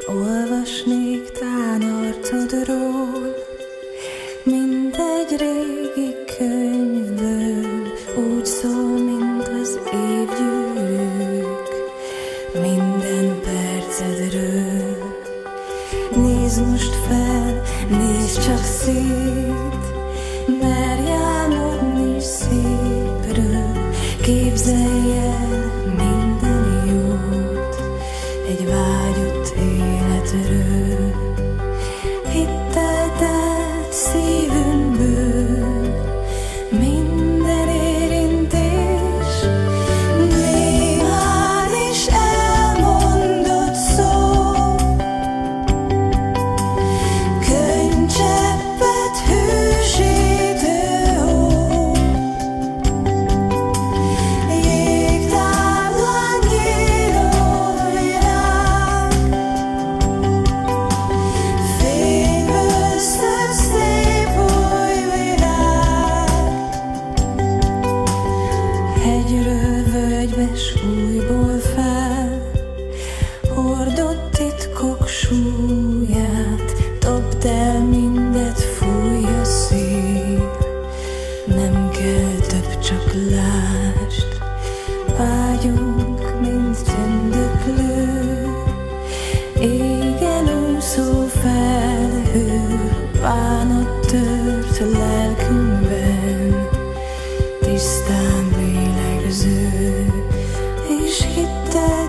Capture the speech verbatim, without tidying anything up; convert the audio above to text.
Olvasnék tán arcodról, mint egy régi könyvből, úgy szól, mint az évgyűrűk, minden percedről. Nézd most fel, nézd csak szét, merj álmodni szépről, képzelj el minden jót, egy vágyott életről. Hittel telt szívünkből minden érintés, némán is elmondott szó, könycseppet hősítő hó, jégtáblán nyíló virág, fényből szög szép új virág. Hegyről völgybe s újból fel, hordott titkok súlyát, dobd el mindet, fújj a szél, nem kell több, csak lásd, vágyunk, mint tündöklő, égen úszó felhő, bánat tört a lelkünkben, tisztán lélegző, és hittel